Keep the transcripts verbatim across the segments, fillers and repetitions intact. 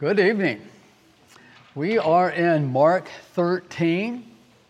Good evening. We are in Mark thirteen,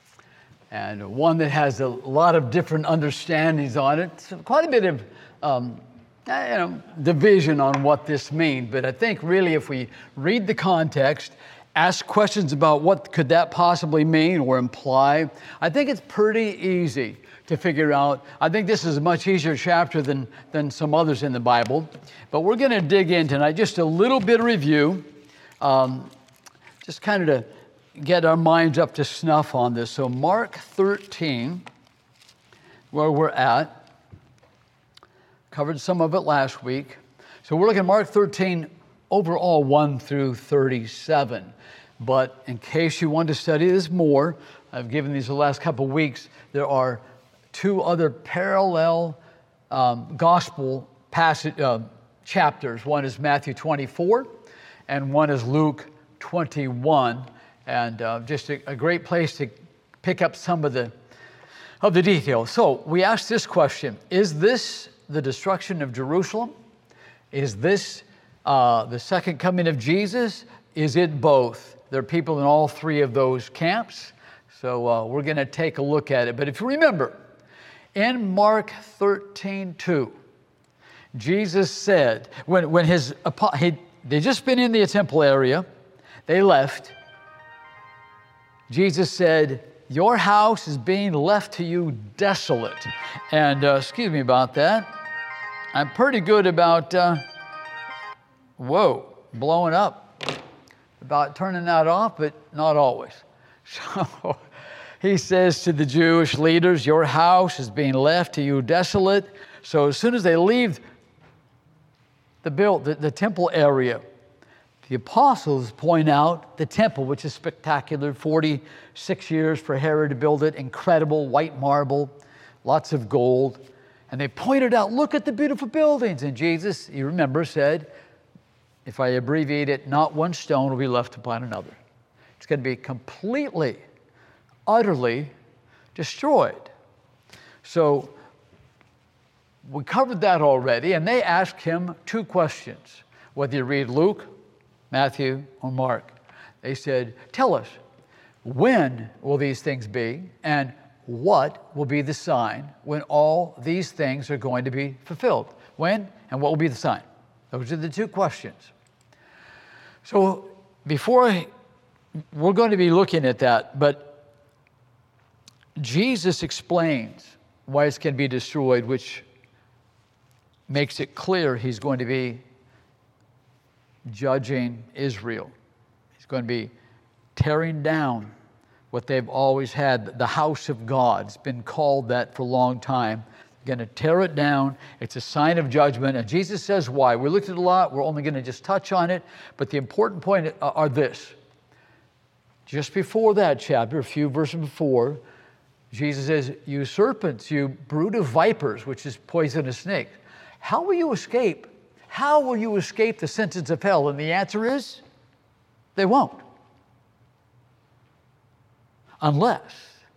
and one that has a lot of different understandings on it. So quite a bit of um, you know, division on what this means. But I think really if we read the context, ask questions about what could that possibly mean or imply, I think it's pretty easy to figure out. I think this is a much easier chapter than, than some others in the Bible. But we're going to dig in tonight, just a little bit of review, um, just kind of to get our minds up to snuff on this. So Mark thirteen, where we're at, covered some of it last week. So we're looking at Mark thirteen, overall one through thirty-seven. But in case you want to study this more, I've given these the last couple of weeks, there are two other parallel um, gospel passage, uh, chapters. One is Matthew twenty-four, and one is Luke twenty-one. And uh, just a, a great place to pick up some of the, of the details. So we asked this question: is this the destruction of Jerusalem? Is this uh, the second coming of Jesus? Is it both? There are people in all three of those camps. So uh, we're going to take a look at it. But if you remember, in Mark thirteen two, Jesus said, when, when his, he, they'd just been in the temple area, they left. Jesus said, your house is being left to you desolate. And uh, excuse me about that. I'm pretty good about, uh, whoa, blowing up, about turning that off, but not always. So he says to the Jewish leaders, your house is being left to you desolate. So as soon as they leave the, build, the, the temple area, the apostles point out the temple, which is spectacular, forty-six years for Herod to build it, incredible white marble, lots of gold. And they pointed out, look at the beautiful buildings. And Jesus, you remember, said, if I abbreviate it, not one stone will be left upon another. It's going to be completely, utterly destroyed. So we covered that already, and they asked him two questions. Whether you read Luke, Matthew, or Mark, they said, tell us, when will these things be, and what will be the sign when all these things are going to be fulfilled? When and what will be the sign? Those are the two questions. So before I, we're going to be looking at that, but Jesus explains why it's going to be destroyed, which makes it clear he's going to be judging Israel. He's going to be tearing down what they've always had, the house of God. It's been called that for a long time. They're going to tear it down. It's a sign of judgment. And Jesus says why. We looked at it a lot. We're only going to just touch on it. But the important point are this. Just before that chapter, a few verses before, Jesus says, you serpents, you brood of vipers, which is poisonous snakes, how will you escape? How will you escape the sentence of hell? And the answer is, they won't. Unless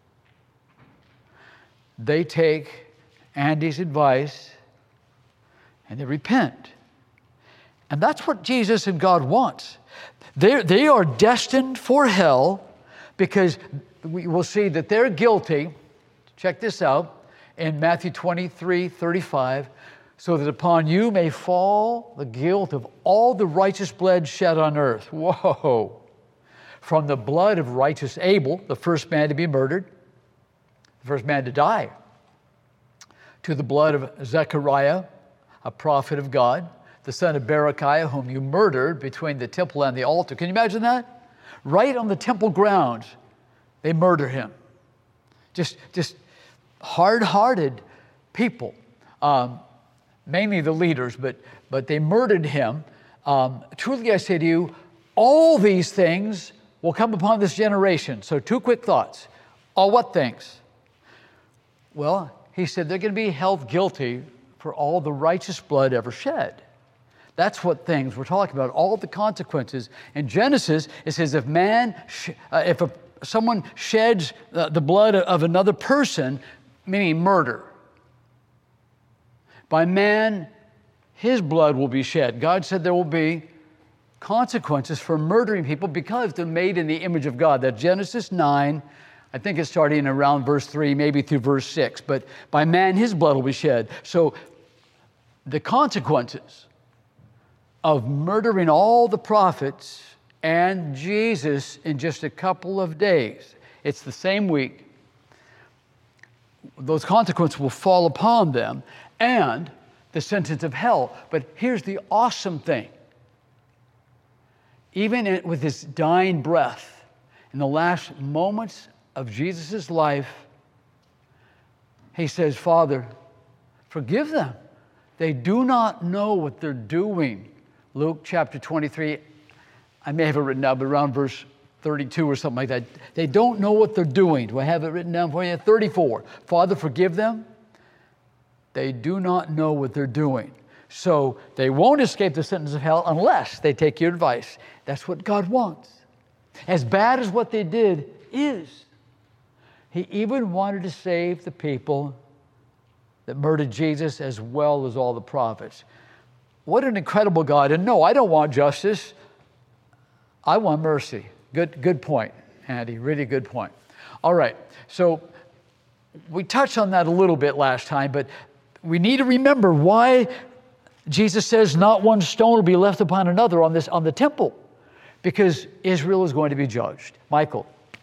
they take Andy's advice and they repent. And that's what Jesus and God wants. They're, they are destined for hell because we will see that they're guilty. Check this out in Matthew twenty-three thirty-five. So that upon you may fall the guilt of all the righteous blood shed on earth. Whoa. From the blood of righteous Abel, the first man to be murdered, the first man to die, to the blood of Zechariah, a prophet of God, the son of Berechiah, whom you murdered between the temple and the altar. Can you imagine that? Right on the temple grounds, they murder him. Just, just hard-hearted people. Um, mainly the leaders, but, but they murdered him. Um, truly I say to you, all these things will come upon this generation. So two quick thoughts. All what things? Well, he said they're going to be held guilty for all the righteous blood ever shed. That's what things we're talking about, all the consequences. In Genesis, it says if man, sh- uh, if a, someone sheds uh, the blood of another person, meaning murder, by man, his blood will be shed. God said there will be consequences for murdering people because they're made in the image of God. That's Genesis nine, I think it's starting around verse three, maybe through verse six. But by man, his blood will be shed. So the consequences of murdering all the prophets and Jesus in just a couple of days, it's the same week, those consequences will fall upon them and the sentence of hell. But here's the awesome thing. Even in, with his dying breath, in the last moments of Jesus' life, he says, Father, forgive them. They do not know what they're doing. Luke chapter twenty-three, I may have it written down, but around verse thirty-two or something like that. They don't know what they're doing. Do I have it written down for you? thirty-four. Father, forgive them. They do not know what they're doing. So they won't escape the sentence of hell unless they take your advice. That's what God wants. As bad as what they did is, he even wanted to save the people that murdered Jesus as well as all the prophets. What an incredible God. And no, I don't want justice. I want mercy. Good, good point, Andy. Really good point. All right. So we touched on that a little bit last time, but we need to remember why Jesus says not one stone will be left upon another on this on the temple, because Israel is going to be judged. Michael.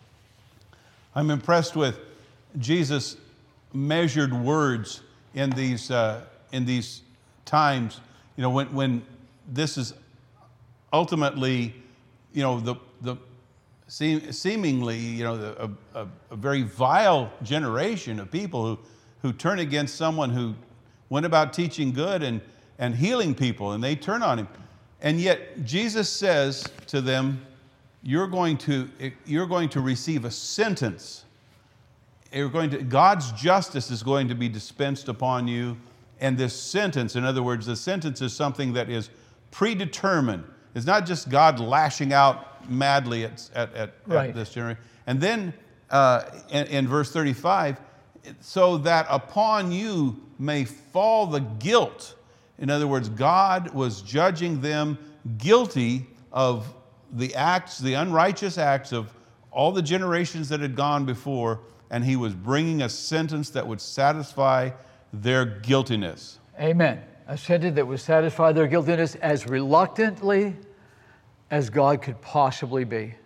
I'm impressed with Jesus' measured words in these uh, in these times. You know, when when this is ultimately, you know, the the seem, seemingly, you know, the, a, a, a very vile generation of people who who turn against someone who went about teaching good and and healing people, and they turn on him. And yet Jesus says to them, you're going to, you're going to receive a sentence. You're going to, God's justice is going to be dispensed upon you. And this sentence, in other words, the sentence is something that is predetermined. It's not just God lashing out madly at, at, at, right. at this generation. And then uh, in, in verse thirty-five, so that upon you may fall the guilt. In other words, God was judging them guilty of the acts, the unrighteous acts of all the generations that had gone before, and he was bringing a sentence that would satisfy their guiltiness. Amen. A sentence that would satisfy their guiltiness as reluctantly as God could possibly be.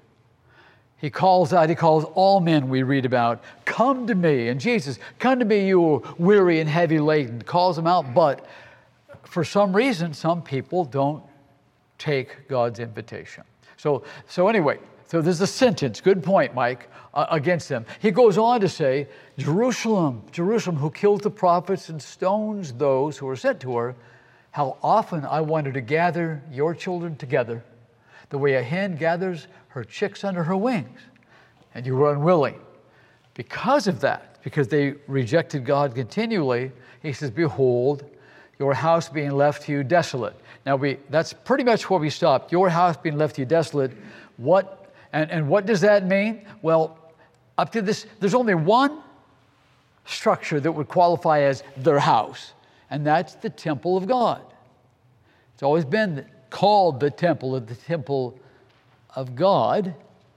He calls out, he calls all men we read about, come to me. And Jesus, come to me, you are weary and heavy laden, calls them out. But for some reason, some people don't take God's invitation. So, so anyway, so there's a sentence, good point, Mike, uh, against them. He goes on to say, Jerusalem, Jerusalem, who kills the prophets and stones those who are sent to her, how often I wanted to gather your children together, the way a hen gathers her chicks under her wings, and you were unwilling. Because of that, because they rejected God continually, he says, behold, your house being left to you desolate. Now, we that's pretty much where we stopped. Your house being left to you desolate. What and, and what does that mean? Well, up to this, there's only one structure that would qualify as their house, and that's the temple of God. It's always been called the temple of the temple of God,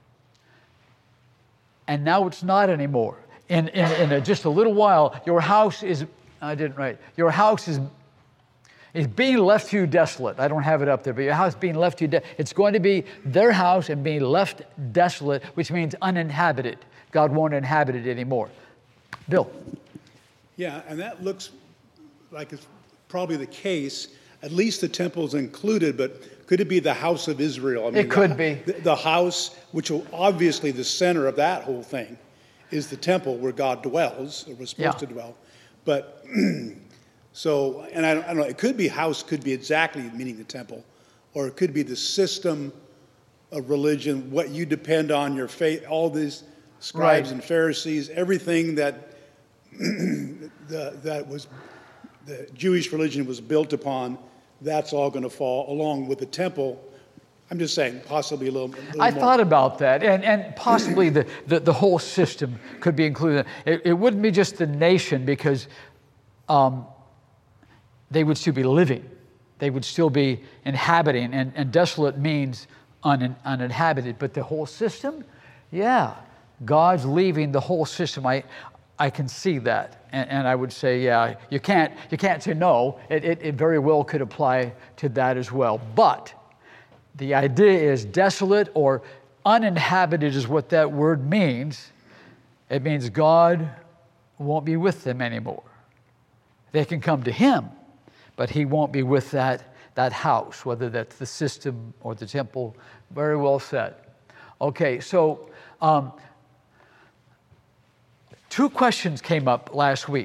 and now it's not anymore. In, in, in a, just a little while, your house is, I didn't write, your house is is being left to you desolate. I don't have it up there, but your house being left to you, de- it's going to be their house and being left desolate, which means uninhabited. God won't inhabit it anymore. Bill. Yeah, and that looks like it's probably the case. At least the temple's included, but could it be the house of Israel? I mean, it could the, be. The, the house, which will obviously the center of that whole thing, is the temple where God dwells, or was supposed yeah. to dwell. But so, and I don't, I don't know, it could be house, could be exactly meaning the temple, or it could be the system of religion, what you depend on, your faith, all these scribes right. and Pharisees, everything that the, that was the Jewish religion was built upon, that's all going to fall along with the temple. I'm just saying, possibly a little, a little I more. thought about that, and, and possibly the, the, the whole system could be included. It, it wouldn't be just the nation, because um, they would still be living. they would still be inhabiting, and, and desolate means un, uninhabited. But the whole system, yeah, God's leaving the whole system. I, I can see that, and, and I would say, yeah, you can't, you can't say no. It, it, it very well could apply to that as well. But the idea is desolate or uninhabited is what that word means. It means God won't be with them anymore. They can come to Him, but He won't be with that, that house, whether that's the system or the temple. Very well said. Okay, so um, two questions came up last week.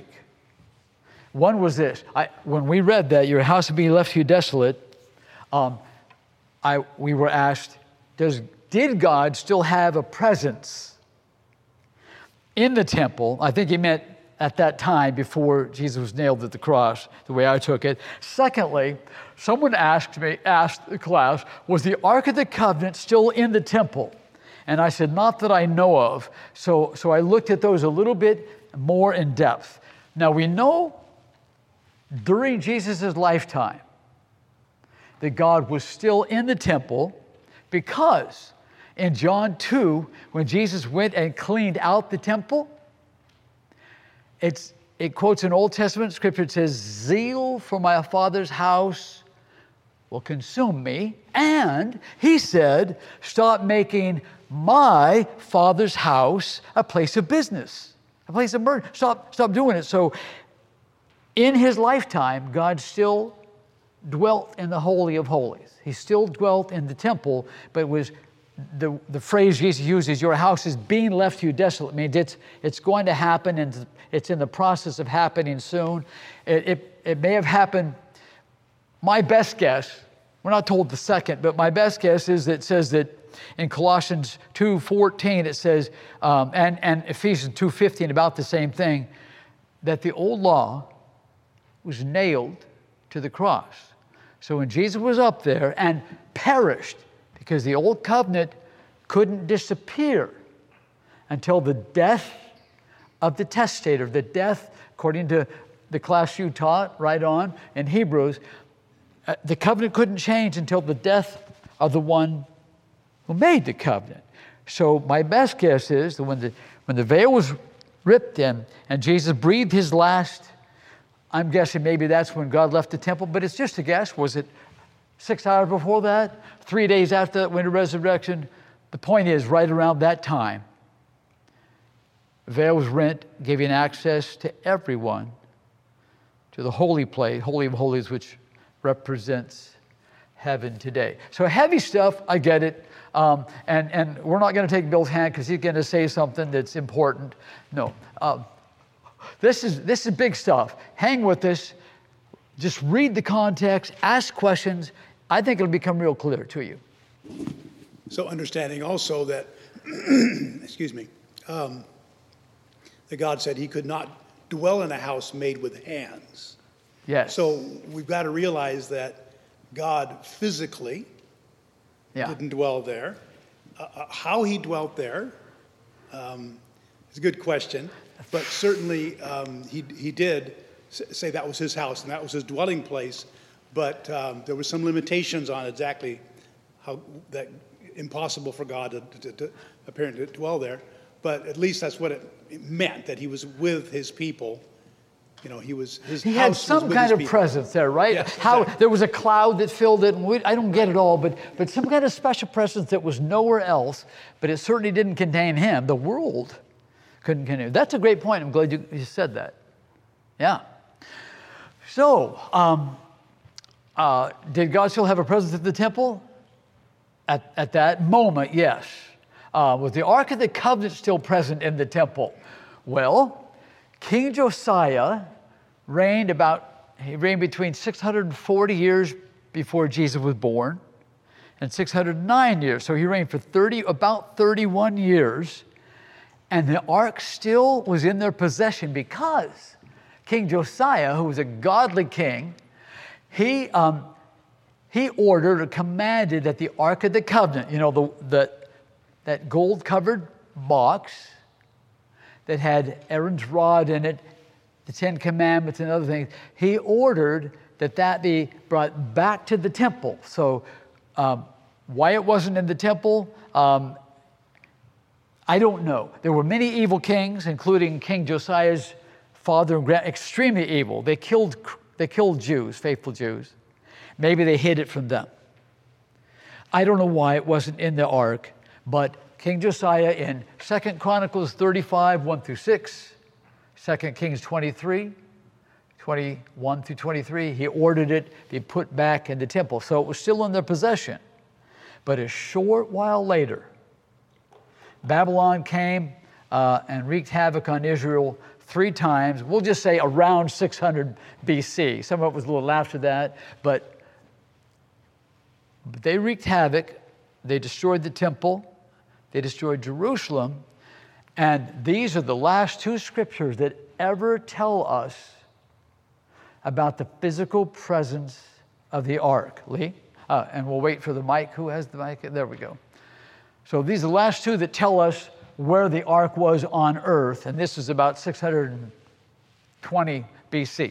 One was this. I, when we read that, your house will be left to you desolate, um, I, we were asked, does, did God still have a presence in the temple? I think he meant at that time before Jesus was nailed at the cross, the way I took it. Secondly, someone asked me, asked the class, was the Ark of the Covenant still in the temple? And I said, not that I know of. So, so I looked at those a little bit more in depth. Now we know during Jesus' lifetime that God was still in the temple, because in John two, when Jesus went and cleaned out the temple, it's, it quotes an Old Testament scripture. It says, zeal for my Father's house will consume me. And he said, stop making my Father's house a place of business, a place of murder. Stop, stop doing it. So in his lifetime, God still dwelt in the Holy of Holies. He still dwelt in the temple, but it was the, the phrase Jesus uses, your house is being left to you desolate. It means it's, it's going to happen, and it's in the process of happening soon. It, it, it may have happened, my best guess, we're not told the second, but my best guess is that it says that in Colossians two fourteen, it says, um, and, and Ephesians two fifteen, about the same thing, that the old law was nailed to the cross. So when Jesus was up there and perished, because the old covenant couldn't disappear until the death of the testator, the death, according to the class you taught right on in Hebrews, uh, the covenant couldn't change until the death of the one who made the covenant. So my best guess is that when the, when the veil was ripped in and Jesus breathed his last, I'm guessing maybe that's when God left the temple, but it's just a guess. Was it six hours before that? Three days after that winter resurrection? The point is, right around that time, the veil was rent, giving access to everyone to the holy place, Holy of Holies, which represents heaven today. So heavy stuff, I get it. Um, and, and we're not going to take Bill's hand because he's going to say something that's important. No. Um, this is, this is big stuff. Hang with us. Just read the context, ask questions. I think it'll become real clear to you. So understanding also that, excuse me, um, that God said he could not dwell in a house made with hands. Yes. So we've got to realize that God physically yeah. didn't dwell there. Uh, uh, how he dwelt there um, is a good question, but certainly um, he, he did say that was his house and that was his dwelling place, but um, there were some limitations on exactly how that impossible for God to, to, to apparently dwell there. But at least that's what it, it meant, that he was with his people. You know, he was his he house had was some with kind his of people. presence there, right? Yes, How exactly. there was a cloud that filled it, and we, I don't get it all, but but some kind of special presence that was nowhere else. But it certainly didn't contain him. The world couldn't contain him. That's a great point. I'm glad you, you said that. Yeah. So, um, uh, did God still have a presence at the temple? At, at that moment, yes. Uh, was the Ark of the Covenant still present in the temple? Well, King Josiah reigned about, he reigned between six hundred forty years before Jesus was born and six hundred nine years. So he reigned for thirty, about thirty-one years. And the Ark still was in their possession because King Josiah, who was a godly king, he, um, he ordered or commanded that the Ark of the Covenant, you know, the, the, that gold-covered box that had Aaron's rod in it, the Ten Commandments and other things, he ordered that that be brought back to the temple. So um, why it wasn't in the temple, um, I don't know. There were many evil kings, including King Josiah's father and grand, extremely evil. They killed, they killed Jews, faithful Jews. Maybe they hid it from them. I don't know why it wasn't in the ark, but King Josiah in Second Chronicles thirty-five, one through six, Second Kings twenty-three, twenty-one through twenty-three, he ordered it be put back in the temple. So it was still in their possession. But a short while later, Babylon came uh, and wreaked havoc on Israel three times. We'll just say around six hundred B C. Some of it was a little after that, but But they wreaked havoc. They destroyed the temple. They destroyed Jerusalem. And these are the last two scriptures that ever tell us about the physical presence of the ark. Lee? Uh, and we'll wait for the mic. Who has the mic? There we go. So these are the last two that tell us where the ark was on earth. And this is about six hundred twenty B C.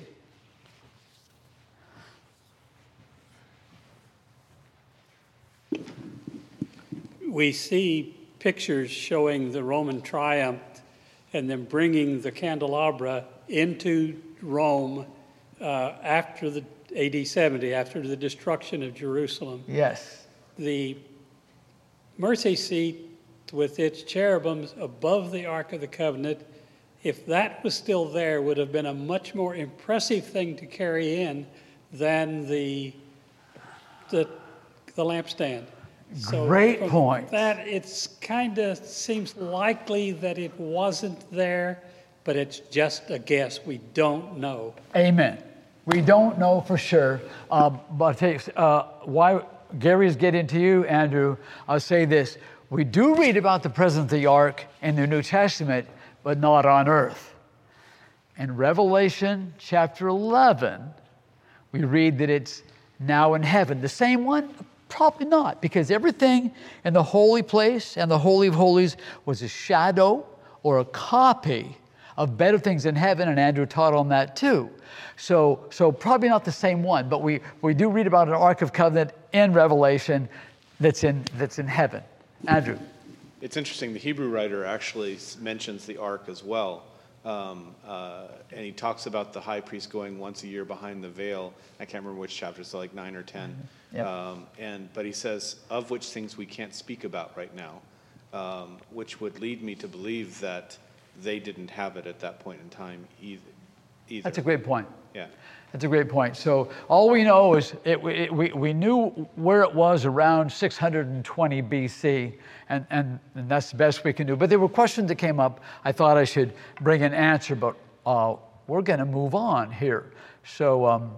We see pictures showing the Roman triumph and them bringing the candelabra into Rome uh, after the A D seventy, after the destruction of Jerusalem. Yes. The mercy seat with its cherubims above the Ark of the Covenant, if that was still there, would have been a much more impressive thing to carry in than the, the, the lampstand. So Great from point. That it's kind of seems likely that it wasn't there, but it's just a guess. We don't know. Amen. We don't know for sure. Uh, but I'll tell you, uh, why Gary's getting to you, Andrew, I'll say this. We do read about the presence of the ark in the New Testament, but not on earth. In Revelation chapter eleven, we read that it's now in heaven. The same one? Probably not, because everything in the holy place and the Holy of Holies was a shadow or a copy of better things in heaven, and Andrew taught on that too. So, so probably not the same one, but we, we do read about an Ark of Covenant in Revelation that's in, that's in heaven. Andrew. It's interesting, the Hebrew writer actually mentions the ark as well. Um, uh, and he talks about the high priest going once a year behind the veil. I can't remember which chapter, so like nine or ten. Mm-hmm. Yep. Um, and but he says, of which things we can't speak about right now, um, which would lead me to believe that they didn't have it at that point in time either. either. That's a great point. Yeah. That's a great point. So all we know is it, it, we, we knew where it was around six hundred twenty B C, and, and, and that's the best we can do. But there were questions that came up. I thought I should bring an answer, but uh, we're going to move on here. So um,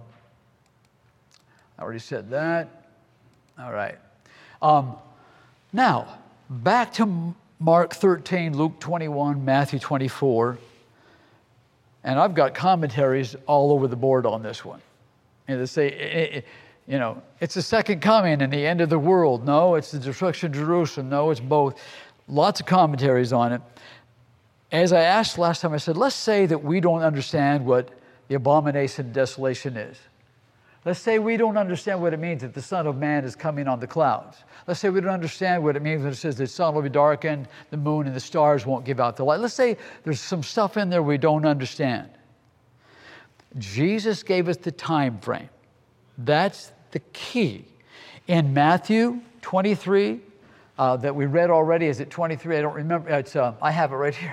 I already said that. All right. Um, now, back to Mark thirteen, Luke twenty-one, Matthew twenty-four. And I've got commentaries all over the board on this one. And they say, you know, it's the second coming and the end of the world. No, it's the destruction of Jerusalem. No, it's both. Lots of commentaries on it. As I asked last time, I said, let's say that we don't understand what the abomination of desolation is. Let's say we don't understand what it means that the Son of Man is coming on the clouds. Let's say we don't understand what it means when it says the sun will be darkened, the moon and the stars won't give out the light. Let's say there's some stuff in there we don't understand. Jesus gave us the time frame. That's the key. In Matthew twenty-three, uh, that we read already, is it twenty-three? I don't remember. It's, uh, I have it right here.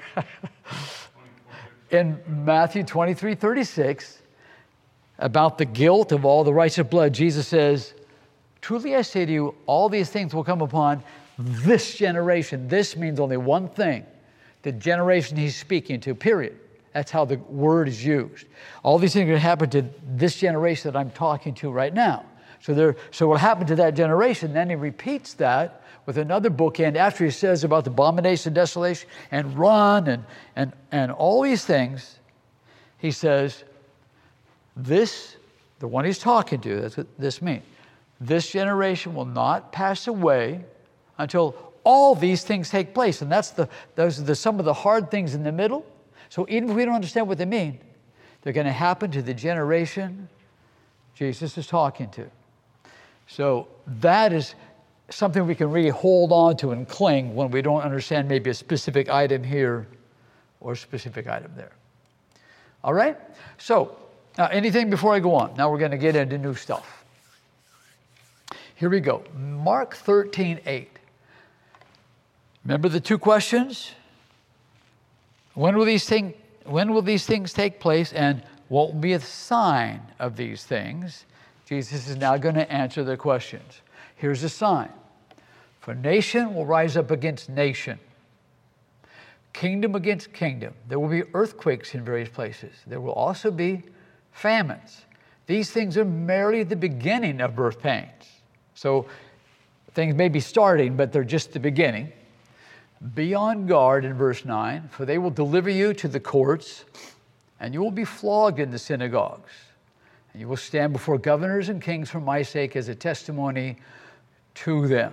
In Matthew twenty-three, thirty-six, about the guilt of all the righteous blood, Jesus says, truly I say to you, all these things will come upon this generation. This means only one thing, the generation he's speaking to, period. That's how the word is used. All these things are going to happen to this generation that I'm talking to right now. So there, so what happened to that generation, then he repeats that with another bookend after he says about the abomination, desolation, and run, and, and, and all these things. He says, this, the one he's talking to, that's what this means. This generation will not pass away until all these things take place. And that's the, those are the, some of the hard things in the middle. So even if we don't understand what they mean, they're going to happen to the generation Jesus is talking to. So that is something we can really hold on to and cling when we don't understand maybe a specific item here or a specific item there. All right? So, uh, anything before I go on? Now we're going to get into new stuff. Here we go. Mark thirteen eight. Remember the two questions? When will these things, when will these things take place, and what will be a sign of these things? Jesus is now going to answer the questions. Here's a sign. For nation will rise up against nation, kingdom against kingdom. There will be earthquakes in various places. There will also be famines. These things are merely the beginning of birth pains. So things may be starting, but they're just the beginning. Be on guard in verse nine, for they will deliver you to the courts, and you will be flogged in the synagogues. And you will stand before governors and kings for my sake as a testimony to them.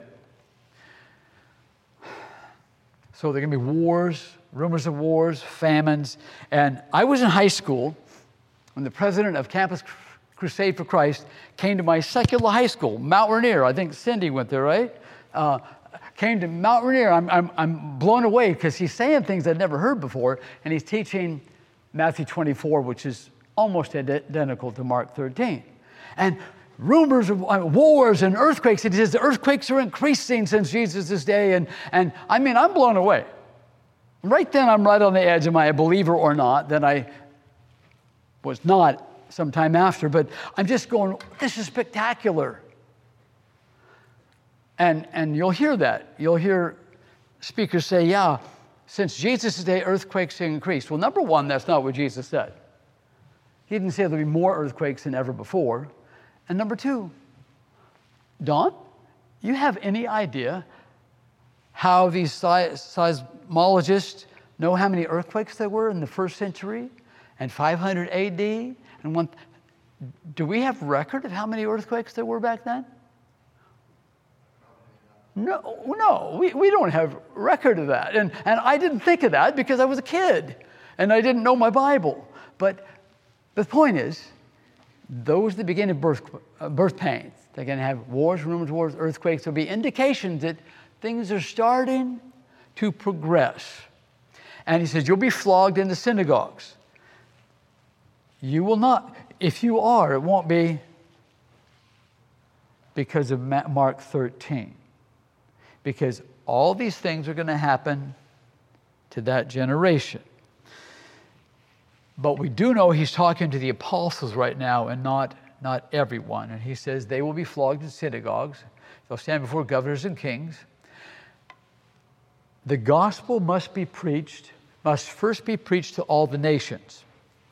So there are going to be wars, rumors of wars, famines. And I was in high school when the president of Campus Crusade for Christ came to my secular high school, Mount Rainier. I think Cindy went there, right? Uh, came to Mount Rainier. I'm, I'm, I'm blown away because he's saying things I'd never heard before, and he's teaching Matthew twenty-four, which is almost identical to Mark thirteen. And rumors of wars and earthquakes. It says the earthquakes are increasing since Jesus' day. And, and I mean, I'm blown away. Right then, I'm right on the edge. Am I a believer or not? Then I was not sometime after. But I'm just going, this is spectacular. And, and you'll hear that. You'll hear speakers say, yeah, since Jesus' day, earthquakes have increased. Well, number one, that's not what Jesus said. He didn't say there'll be more earthquakes than ever before. And number two, Don, you have any idea how these seismologists know how many earthquakes there were in the first century and five hundred A D? And one, do we have record of how many earthquakes there were back then? No, no, we, we don't have record of that. And, and I didn't think of that because I was a kid and I didn't know my Bible. But the point is, those that begin at birth, uh, birth pains, they're going to have wars, rumors of wars, earthquakes. There'll be indications that things are starting to progress. And he says, you'll be flogged in the synagogues. You will not, if you are, it won't be because of Mark thirteen. Because all these things are going to happen to that generation. But we do know he's talking to the apostles right now and not, not everyone. And he says they will be flogged in synagogues. They'll stand before governors and kings. The gospel must be preached, must first be preached to all the nations.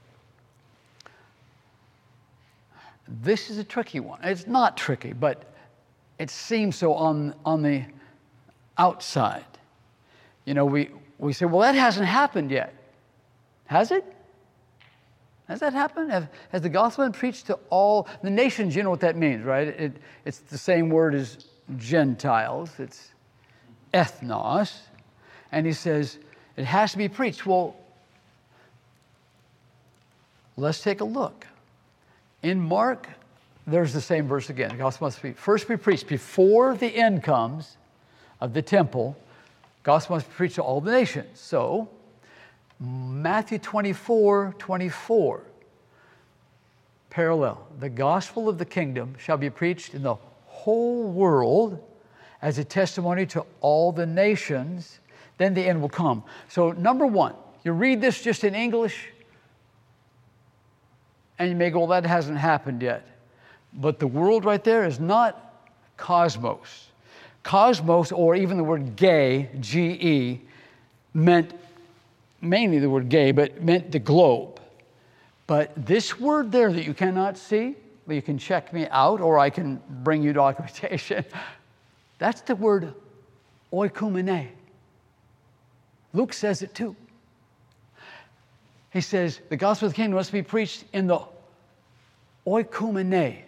This is a tricky one. It's not tricky, but it seems so on, on the outside. You know, we, we say, well, that hasn't happened yet. Has it? Has that happened? Have, has the gospel been preached to all the nations? You know what that means, right? It, it's the same word as Gentiles. It's ethnos. And he says, it has to be preached. Well, let's take a look. In Mark, there's the same verse again. The gospel must be first be preached before the end comes of the temple. Gospel must be preached to all the nations. So, Matthew twenty-four twenty-four, parallel. The gospel of the kingdom shall be preached in the whole world as a testimony to all the nations, then the end will come. So, number one, you read this just in English, and you may go, well, that hasn't happened yet. But the world right there is not cosmos. Cosmos, or even the word gay, G E, meant mainly the word gay, but meant the globe. But this word there that you cannot see, but you can check me out, or I can bring you documentation, that's the word oikumene. Luke says it too. He says, the gospel of the kingdom must be preached in the oikumene.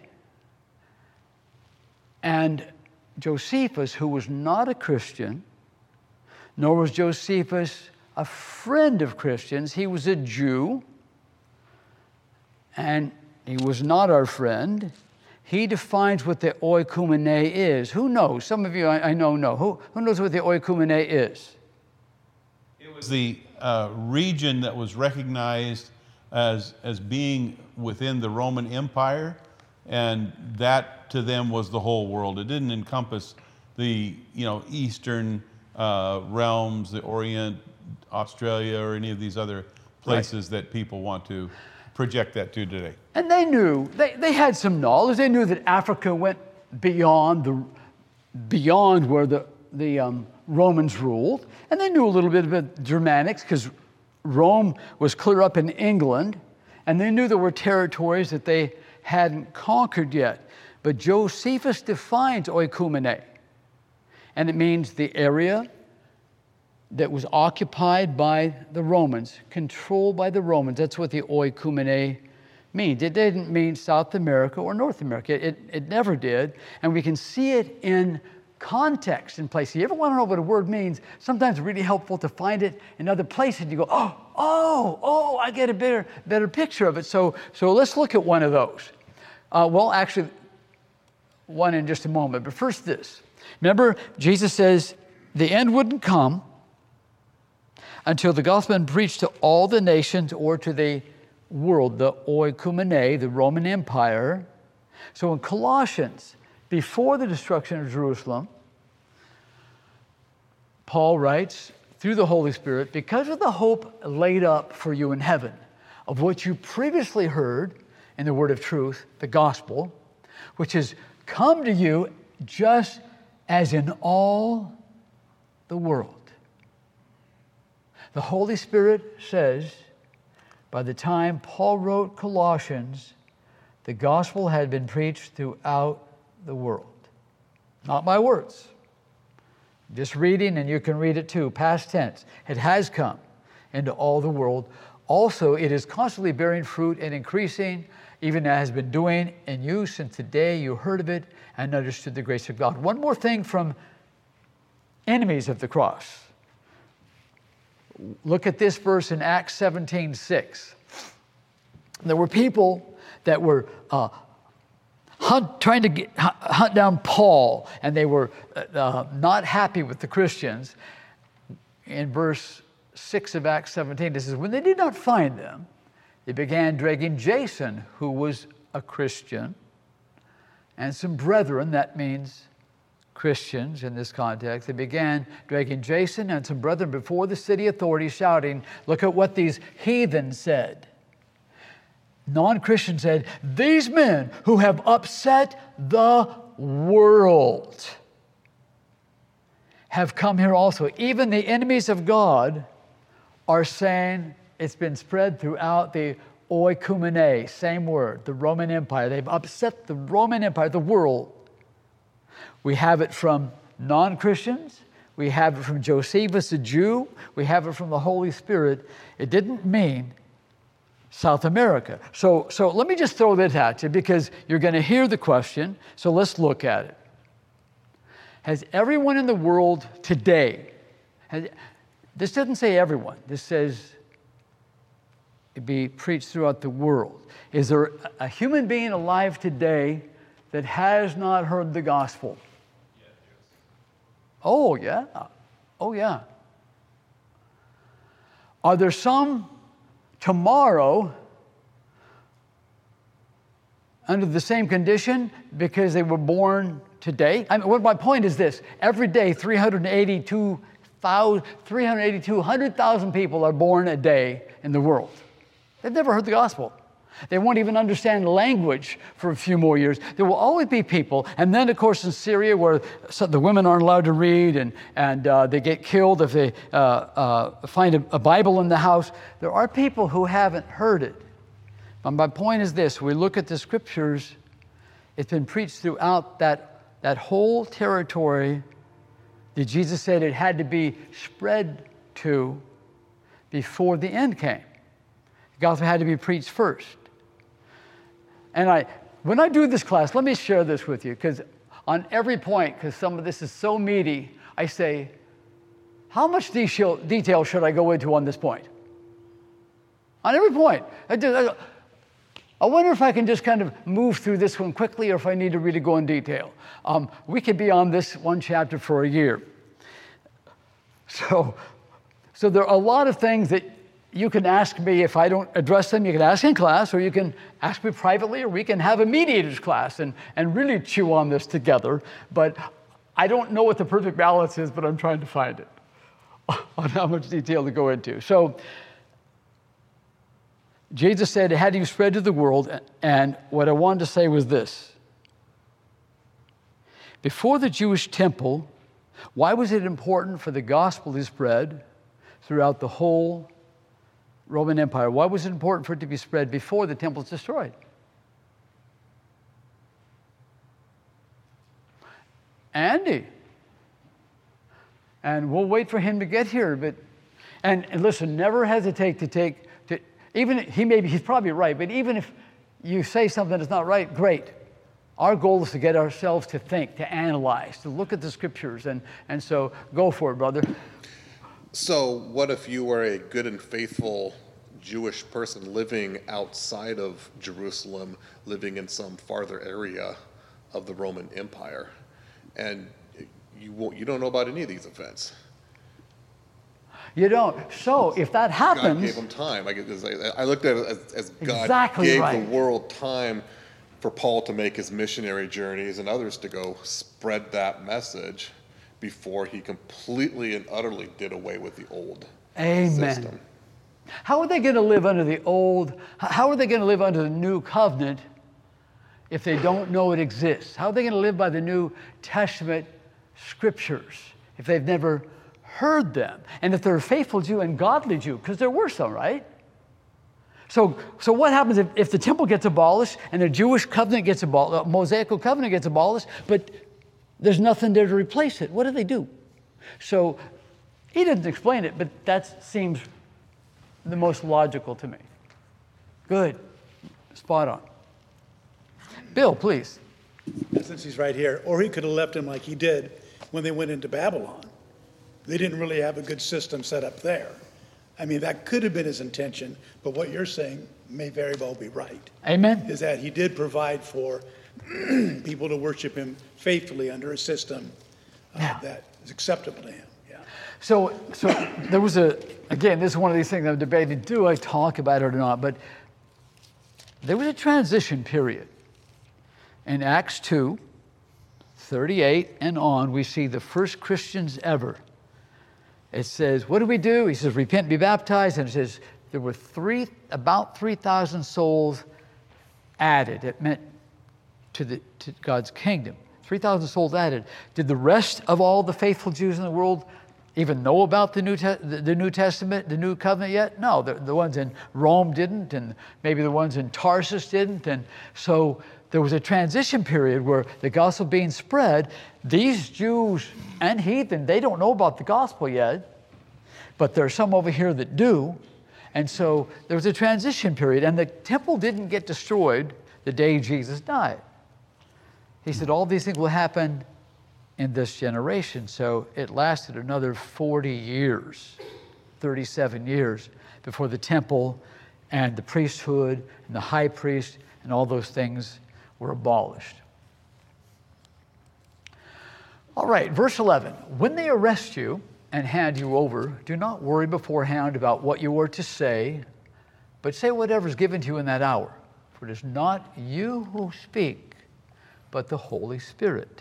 And Josephus, who was not a Christian, nor was Josephus a friend of Christians. He was a Jew, and He was not our friend. He defines what the oikoumene is. Who knows? Some of you I, I know know. Who, who knows what the oikoumene is? It was the uh, region that was recognized as, as being within the Roman Empire, and that to them was the whole world. It didn't encompass the you know eastern uh, realms, the Orient, Australia, or any of these other places right. that people want to project that to today. And they knew, they, they had some knowledge. They knew that Africa went beyond the beyond where the, the um, Romans ruled. And they knew a little bit about Germanics because Rome was clear up in England. And they knew there were territories that they hadn't conquered yet. But Josephus defines oikoumene. And it means the area that was occupied by the Romans, controlled by the Romans. That's what the oikoumene means. It didn't mean South America or North America. It, it never did. And we can see it in context in places. You ever want to know what a word means? Sometimes it's really helpful to find it in other places. You go, oh, oh, oh, I get a better, better picture of it. So, so let's look at one of those. Uh, well, actually, one in just a moment. But first this. Remember, Jesus says the end wouldn't come until the gospel had been preached to all the nations or to the world, the oikoumene, the Roman Empire. So in Colossians, before the destruction of Jerusalem, Paul writes, through the Holy Spirit, because of the hope laid up for you in heaven, of what you previously heard in the word of truth, the gospel, which has come to you just as in all the world. The Holy Spirit says, by the time Paul wrote Colossians, the gospel had been preached throughout the world. Not my words. Just reading, and you can read it too, past tense. It has come into all the world. Also, it is constantly bearing fruit and increasing, even as has been doing in you since the day you heard of it and understood the grace of God. One more thing from enemies of the cross. Look at this verse in Acts seventeen six. There were people that were uh, hunt, trying to get, hunt down Paul, and they were uh, not happy with the Christians. In verse six of Acts seventeen, it says, when they did not find them, they began dragging Jason, who was a Christian, and some brethren, that means Christians in this context. They began dragging Jason and some brethren before the city authorities, shouting, look at what these heathen said. Non-Christians said, these men who have upset the world have come here also. Even the enemies of God are saying it's been spread throughout the oikoumene, same word, the Roman Empire. They've upset the Roman Empire, the world. We have it from non-Christians. We have it from Josephus, a Jew. We have it from the Holy Spirit. It didn't mean South America. So, so let me just throw this at you because you're going to hear the question. So let's look at it. Has everyone in the world today, has, this doesn't say everyone. This says it be preached throughout the world. Is there a human being alive today that has not heard the gospel? Oh, yeah. Oh, yeah. Are there some tomorrow under the same condition because they were born today? I mean, what my point is this. Every day, three hundred eighty-two thousand, three hundred eighty-two, one hundred thousand people are born a day in the world. They've never heard the gospel. They won't even understand language for a few more years. There will always be people. And then, of course, in Syria, where the women aren't allowed to read and, and uh, they get killed if they uh, uh, find a, a Bible in the house, there are people who haven't heard it. But my point is this. We look at the scriptures. It's been preached throughout that, that whole territory that Jesus said it had to be spread to before the end came. The gospel had to be preached first. And I, when I do this class, let me share this with you, because on every point, because some of this is so meaty, I say, how much detail, detail should I go into on this point? On every point. I do, I go, I wonder if I can just kind of move through this one quickly or if I need to really go in detail. Um, we could be on this one chapter for a year. So, so there are a lot of things that you can ask me if I don't address them. You can ask in class, or you can ask me privately, or we can have a mediators class and, and really chew on this together. But I don't know what the perfect balance is, but I'm trying to find it on how much detail to go into. So Jesus said, "Had you spread to the world," and what I wanted to say was this. Before the Jewish temple, why was it important for the gospel to spread throughout the whole Roman Empire? Why was it important for it to be spread before the temple was destroyed? Andy. And we'll wait for him to get here. But and, and listen, never hesitate to take to even he may be he's probably right, but even if you say something that's not right, great. Our goal is to get ourselves to think, to analyze, to look at the scriptures, and and so go for it, brother. So what if you were a good and faithful Jewish person living outside of Jerusalem, living in some farther area of the Roman Empire, and you won't, you don't know about any of these events? You don't. So if that happens, God gave them time. I, I looked at it as, as God exactly gave right. the world time for Paul to make his missionary journeys and others to go spread that message before he completely and utterly did away with the old Amen. system. How are they going to live under the old, how are they going to live under the new covenant if they don't know it exists? How are they going to live by the New Testament scriptures if they've never heard them? And if they're a faithful Jew and godly Jew, because there were some, right? So, so what happens if, if the temple gets abolished and the Jewish covenant gets abolished, the Mosaical covenant gets abolished, but there's nothing there to replace it? What do they do? So he doesn't explain it, but that seems the most logical to me. Good. Spot on. Bill, please. Since he's right here, or he could have left him like he did when they went into Babylon. They didn't really have a good system set up there. I mean, that could have been his intention, but what you're saying may very well be right. Amen. Is that he did provide for people to worship him faithfully under a system uh, Yeah. that is acceptable to him. Yeah. So, so there was a, again, this is one of these things I'm debating, do I talk about it or not? But there was a transition period. In Acts two, thirty-eight and on, we see the first Christians ever. It says, what do we do? He says, repent and be baptized. And it says, there were three, about three thousand souls added. It meant to, the, to God's kingdom. three thousand souls added. Did the rest of all the faithful Jews in the world even know about the New, Te- the, the New Testament, the New Covenant yet? No, the, the ones in Rome didn't, and maybe the ones in Tarsus didn't. And so there was a transition period where the gospel being spread, these Jews and heathen, they don't know about the gospel yet, but there are some over here that do. And so there was a transition period, and the temple didn't get destroyed the day Jesus died. He said all these things will happen in this generation. So it lasted another forty years, thirty-seven years, before the temple and the priesthood and the high priest and all those things were abolished. All right, verse eleven. When they arrest you and hand you over, do not worry beforehand about what you are to say, but say whatever is given to you in that hour. For it is not you who speak, but the Holy Spirit.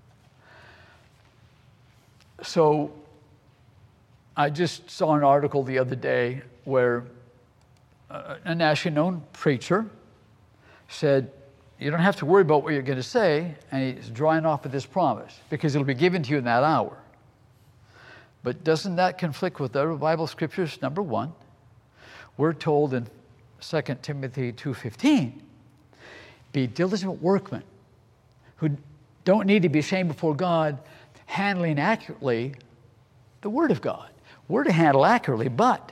So I just saw an article the other day where a nationally known preacher said, you don't have to worry about what you're going to say, and he's drawing off with this promise, because it'll be given to you in that hour. But doesn't that conflict with other Bible scriptures? Number one, we're told in Second Timothy two fifteen, be diligent workmen who don't need to be ashamed before God, handling accurately the Word of God. We're to handle accurately, but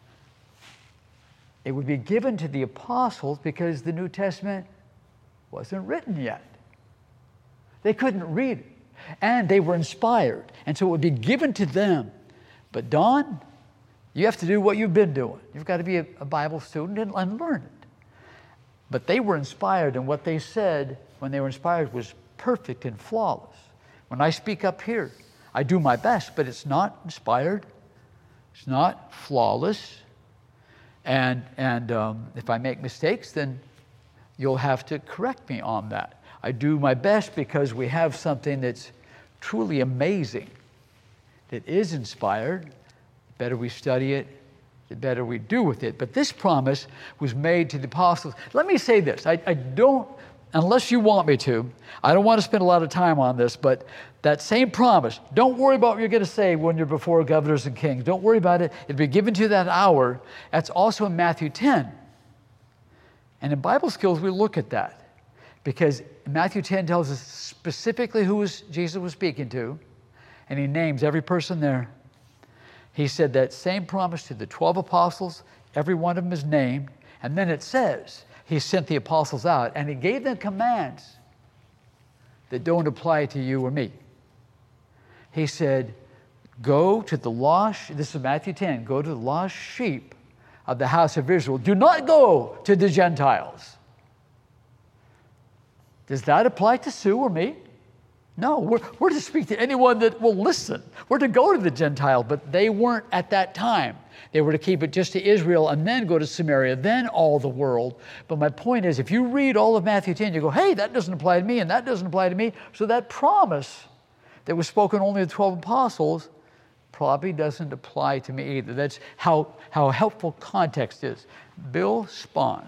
it would be given to the apostles because the New Testament wasn't written yet. They couldn't read it, and they were inspired, and so it would be given to them. But Don, you have to do what you've been doing. You've got to be a, a Bible student and, and learn it. But they were inspired, and what they said when they were inspired was perfect and flawless. When I speak up here, I do my best, but it's not inspired. It's not flawless. And, and um, if I make mistakes, then you'll have to correct me on that. I do my best because we have something that's truly amazing, that is inspired. The better we study it, the better we do with it. But this promise was made to the apostles. Let me say this. I, I don't, unless you want me to, I don't want to spend a lot of time on this, but that same promise, don't worry about what you're going to say when you're before governors and kings. Don't worry about it. It'll be given to you that hour. That's also in Matthew ten. And in Bible Skills, we look at that because Matthew ten tells us specifically who was, Jesus was speaking to, and he names every person there. He said that same promise to the twelve apostles, every one of them is named, and then it says he sent the apostles out, and he gave them commands that don't apply to you or me. He said, go to the lost, this is Matthew ten, go to the lost sheep of the house of Israel. Do not go to the Gentiles. Does that apply to Sue or me? No, we're, we're to speak to anyone that will listen. We're to go to the Gentile, but they weren't at that time. They were to keep it just to Israel and then go to Samaria, then all the world. But my point is, if you read all of Matthew ten, you go, hey, that doesn't apply to me and that doesn't apply to me. So that promise that was spoken only to the twelve apostles probably doesn't apply to me either. That's how, how helpful context is. Bill Spahn.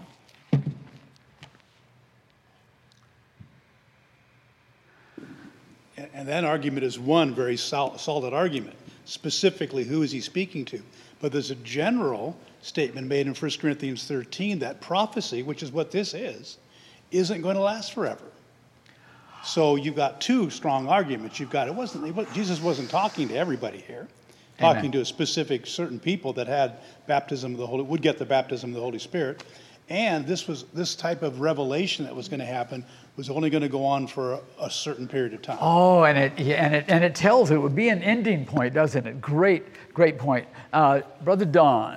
And that argument is one very sol- solid argument. Specifically, who is he speaking to? But there's a general statement made in First Corinthians thirteen that prophecy, which is what this is, isn't going to last forever. So you've got two strong arguments. You've got, it wasn't, it was, Jesus wasn't talking to everybody here, talking Amen. to a specific certain people that had baptism of the Holy, would get the baptism of the Holy Spirit. And this was, this type of revelation that was going to happen was only going to go on for a, a certain period of time. Oh, and it, and it and it tells it would be an ending point, doesn't it? Great, great point. Uh, Brother Don. I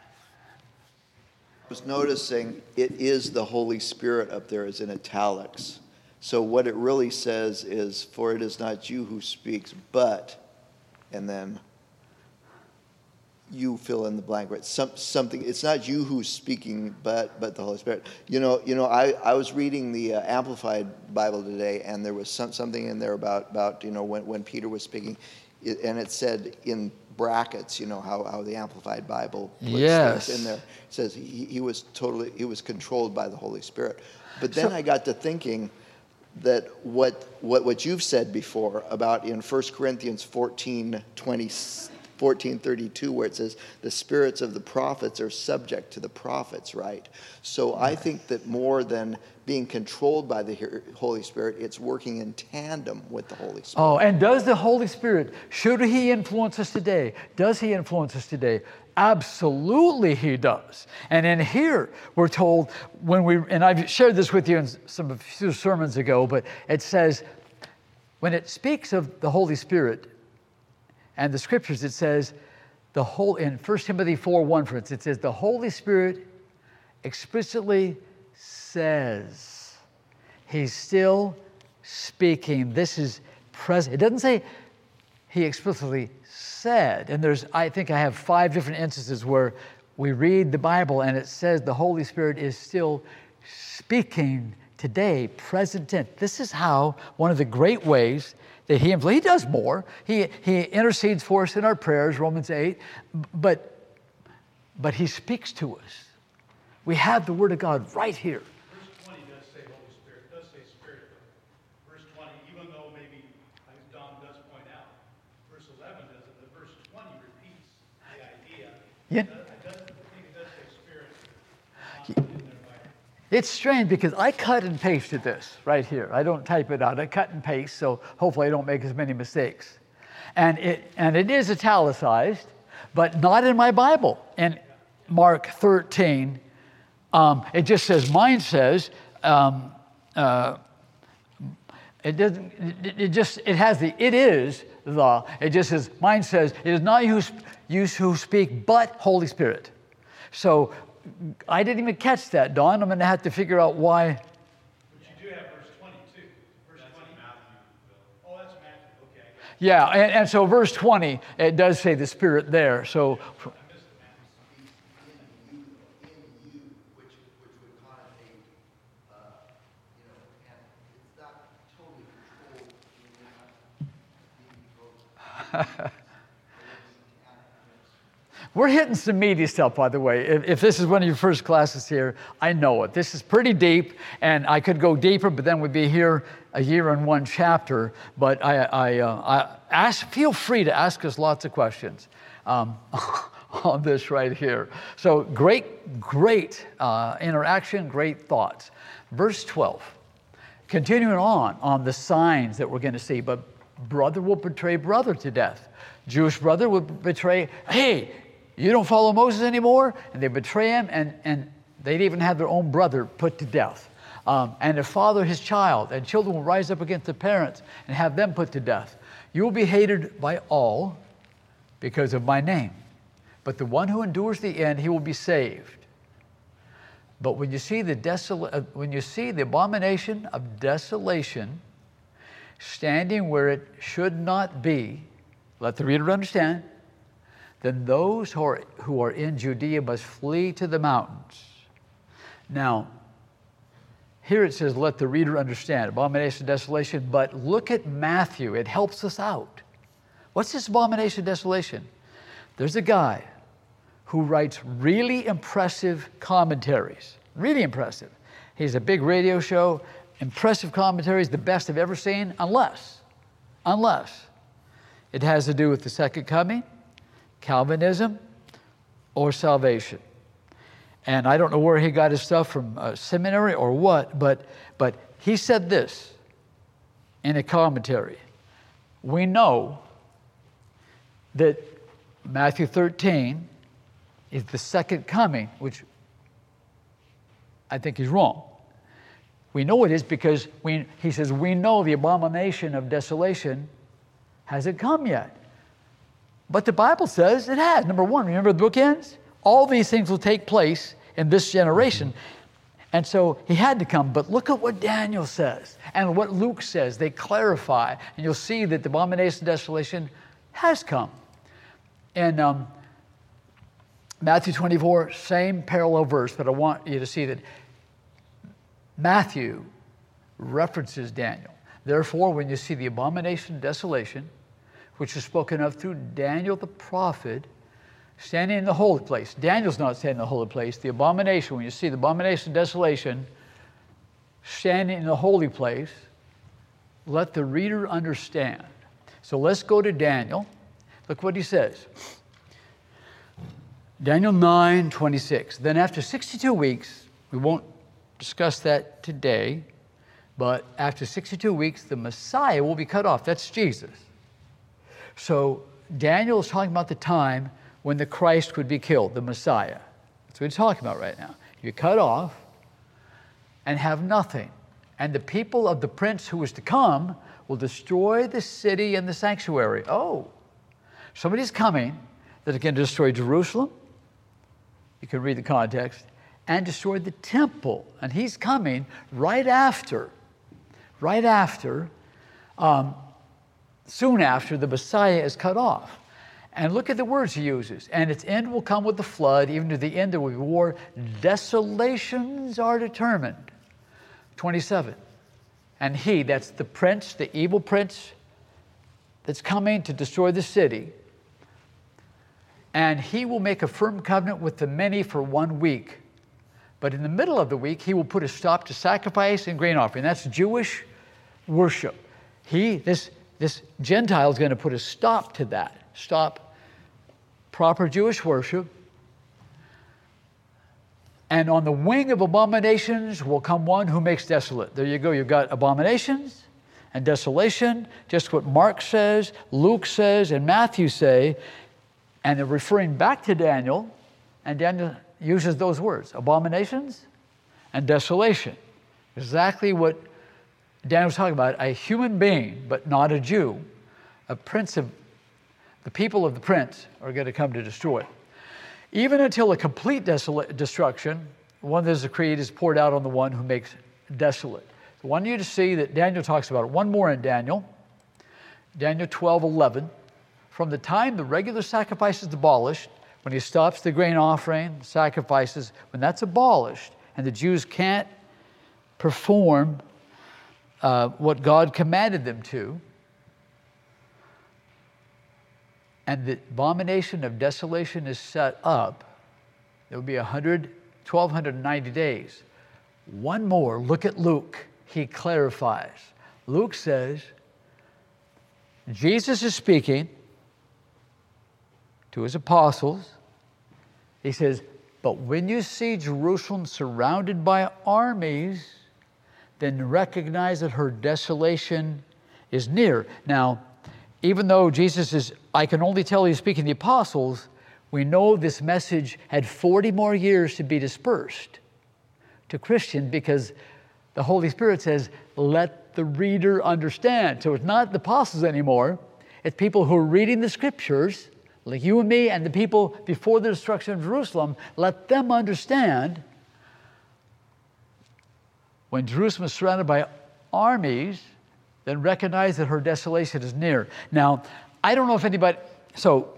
was noticing it is the Holy Spirit up there is in italics. So what it really says is, for it is not you who speaks, but, and then you fill in the blank, right? Some, something, it's not you who's speaking, but but the Holy Spirit. You know, you know. I, I was reading the uh, Amplified Bible today, and there was some, something in there about, about you know, when, when Peter was speaking, it, and it said in brackets, you know, how, how the Amplified Bible puts Yes. things in there. It says he, he was totally, he was controlled by the Holy Spirit. But then so, I got to thinking that what, what, what you've said before about in First Corinthians fourteen twenty, fourteen thirty-two, where it says the spirits of the prophets are subject to the prophets, right? So I think that more than being controlled by the Holy Spirit, it's working in tandem with the Holy Spirit. Oh, and does the Holy Spirit, should he influence us today? Does he influence us today? Absolutely he does. And in here, we're told when we, and I've shared this with you in some a few sermons ago, but it says, when it speaks of the Holy Spirit and the scriptures, it says, the whole, in First Timothy four one, for instance, it says, the Holy Spirit explicitly says, he's still speaking. This is present. It doesn't say he explicitly said. And there's, I think I have five different instances where we read the Bible and it says the Holy Spirit is still speaking today, present tense. This is how, one of the great ways that he, he does more. He, he intercedes for us in our prayers, Romans eight, but, but he speaks to us. We have the Word of God right here. Verse twenty does say Holy Spirit, it does say Spirit. Verse twenty, even though maybe, as Don does point out, verse eleven doesn't, the verse twenty repeats the idea. Yeah. I does, think it does say Spirit. Not in there by It's strange because I cut and pasted this right here. I don't type it out. I cut and paste, so hopefully I don't make as many mistakes. And it, and it is italicized, but not in my Bible. In Mark thirteen, um, it just says, mine says, um, uh, it doesn't, it, it just, it has the, it is the, it just says, mine says, it is not you, you who speak, but Holy Spirit. So I didn't even catch that, Don. I'm going to have to figure out why. But you do have verse twenty-two. Verse twenty. Oh, that's Matthew. Okay. Yeah, and, and so verse twenty, it does say the Spirit there. So. We're hitting some meaty stuff, by the way. If, if this is one of your first classes here, I know it. This is pretty deep, and I could go deeper, but then we'd be here a year and one chapter. But I, I, uh, I ask, feel free to ask us lots of questions um, on this right here. So great, great uh, interaction, great thoughts. Verse twelve, continuing on, on the signs that we're going to see. But brother will betray brother to death. Jewish brother would betray, hey, you don't follow Moses anymore? And they betray him, and, and they'd even have their own brother put to death. Um, and a father his child, and children will rise up against the parents and have them put to death. You will be hated by all because of my name. But the one who endures the end, he will be saved. But when you see the desol- uh, when you see the abomination of desolation standing where it should not be, let the reader understand, then those who are, who are in Judea must flee to the mountains. Now, here it says, let the reader understand, abomination of desolation, but look at Matthew. It helps us out. What's this abomination of desolation? There's a guy who writes really impressive commentaries, really impressive. He has a big radio show, impressive commentaries, the best I've ever seen, unless, unless it has to do with the second coming, Calvinism, or salvation. And I don't know where he got his stuff from, a seminary or what, but, but he said this in a commentary. We know that Matthew thirteen is the second coming, which I think is wrong. We know it is because we, he says, we know the abomination of desolation hasn't come yet. But the Bible says it has. Number one, remember the book ends? All these things will take place in this generation. And so he had to come. But look at what Daniel says and what Luke says. They clarify. And you'll see that the abomination of desolation has come. And um, Matthew twenty-four, same parallel verse, but I want you to see that Matthew references Daniel. Therefore, when you see the abomination of desolation, which is spoken of through Daniel the prophet, standing in the holy place. Daniel's not standing in the holy place. The abomination, when you see the abomination of desolation standing in the holy place, let the reader understand. So let's go to Daniel. Look what he says. Daniel nine twenty-six. Then after sixty-two weeks, we won't discuss that today, but after sixty-two weeks, the Messiah will be cut off. That's Jesus. So Daniel is talking about the time when the Christ would be killed, the Messiah. That's what he's talking about right now. You cut off and have nothing. And the people of the prince who is to come will destroy the city and the sanctuary. Oh, somebody's coming that is going to destroy Jerusalem. You can read the context. And destroy the temple. And he's coming right after, right after, um, soon after the Messiah is cut off. And look at the words he uses. And its end will come with the flood, even to the end there will be war. Desolations are determined. twenty-seven. And he, that's the prince, the evil prince that's coming to destroy the city. And he will make a firm covenant with the many for one week. But in the middle of the week, he will put a stop to sacrifice and grain offering. That's Jewish worship. He, this, this Gentile is going to put a stop to that. Stop proper Jewish worship. And on the wing of abominations will come one who makes desolate. There you go. You've got abominations and desolation, just what Mark says, Luke says, and Matthew say. And they're referring back to Daniel, and Daniel uses those words, abominations and desolation. Exactly what Daniel was talking about, a human being, but not a Jew, a prince of, the people of the prince are going to come to destroy. even until a complete desolate destruction, one that is decreed is poured out on the one who makes desolate. I want you to see that Daniel talks about it. One more in Daniel, Daniel twelve eleven. From the time the regular sacrifice is abolished, when he stops the grain offering, sacrifices, when that's abolished, and the Jews can't perform uh, what God commanded them to, and the abomination of desolation is set up, there will be one hundred, twelve ninety days. One more, look at Luke. He clarifies. Luke says, Jesus is speaking to his apostles. He says, but when you see Jerusalem surrounded by armies, then recognize that her desolation is near. Now, even though Jesus is, I can only tell he's speaking to the apostles, we know this message had forty more years to be dispersed to Christians because the Holy Spirit says, let the reader understand. So it's not the apostles anymore. It's people who are reading the scriptures, like you and me and the people before the destruction of Jerusalem. Let them understand when Jerusalem is surrounded by armies, then recognize that her desolation is near. Now, I don't know if anybody, so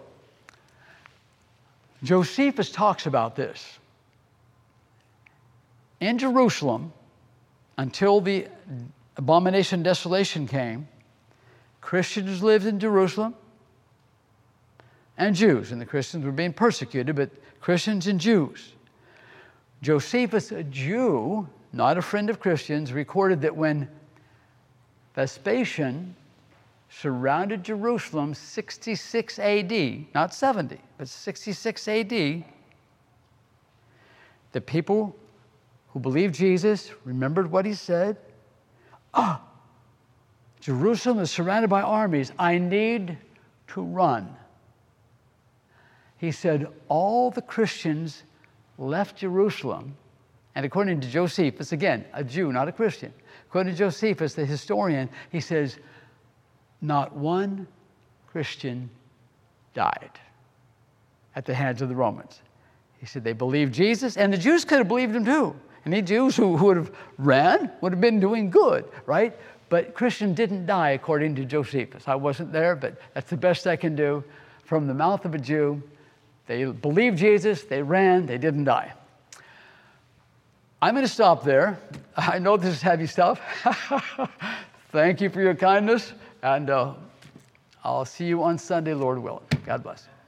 Josephus talks about this. In Jerusalem, until the abomination desolation came, Christians lived in Jerusalem and Jews, and the Christians were being persecuted, but Christians and Jews. Josephus, a Jew, not a friend of Christians, recorded that when Vespasian surrounded Jerusalem sixty-six A D, not seventy, but sixty-six A D, the people who believed Jesus remembered what he said. Ah, Jerusalem is surrounded by armies. I need to run. He said all the Christians left Jerusalem, and according to Josephus, again, a Jew, not a Christian, according to Josephus, the historian, he says, not one Christian died at the hands of the Romans. He said they believed Jesus, and the Jews could have believed him too. Any Jews who, who would have ran would have been doing good, right? But Christian didn't die according to Josephus. I wasn't there, but that's the best I can do. From the mouth of a Jew, they believed Jesus, they ran, they didn't die. I'm going to stop there. I know this is heavy stuff. Thank you for your kindness, and uh, I'll see you on Sunday, Lord willing. God bless.